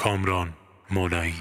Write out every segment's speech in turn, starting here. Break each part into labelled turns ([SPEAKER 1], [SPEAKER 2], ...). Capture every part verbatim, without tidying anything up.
[SPEAKER 1] کامران مولایی.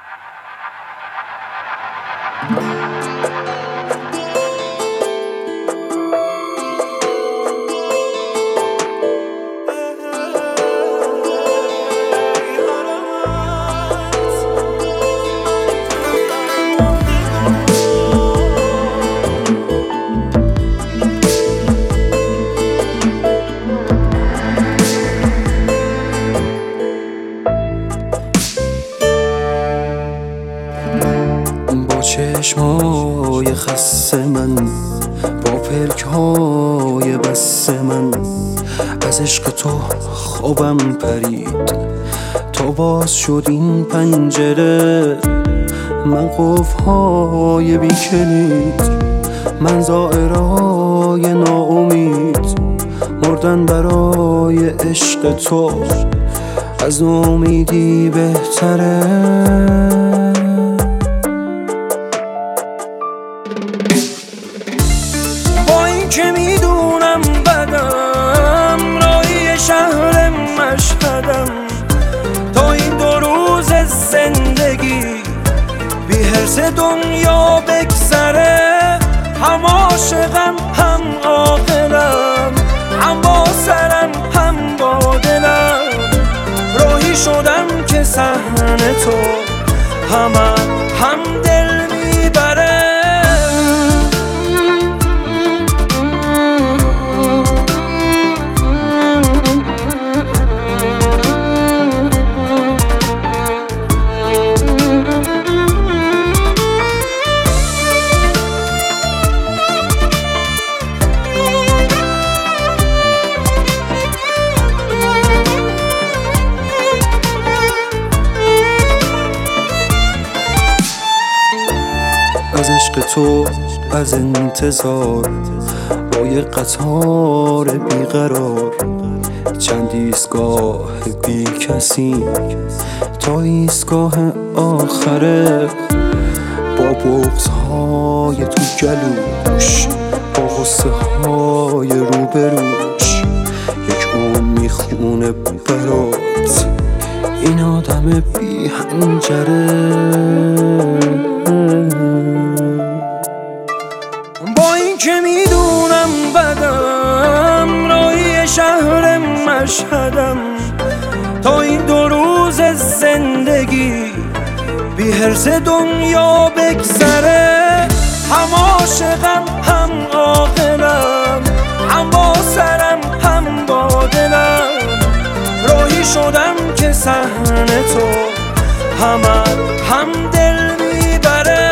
[SPEAKER 2] چشمای خسته من با پلک‌های بسته من، از عشق تو خوابم پرید تا باز شد این پنجره. من قفل‌های بی کلید، من زائرای ناامید، مردن برای عشق تو از ناامیدی بهتره.
[SPEAKER 3] که میدونم بدم راهی شهر مشهدم، تا این دو روز زندگی بی حرص دنیا بگذره. هم عاشقم هم عاقلم، هم با سرم هم با دلم، راهی شدم که صحن تو هم هم دل میبره.
[SPEAKER 2] از عشق تو، از انتظار با یه قطار بیقرار، چند ایستگاه بی کسی تا ایستگاه آخره. با بغض‌های تو گلوش، با غصه های روبروش، یک عمر میخونه برات این آدم بی حنجره.
[SPEAKER 3] با این که میدونم بدم راهی شهر مشهدم، تا این دو روز زندگی بی حرص دنیا بگذره. هم عاشقم هم عاقلم، هم با سرم هم با دلم، راهی شدم که صحن تو هم هم دل میبره.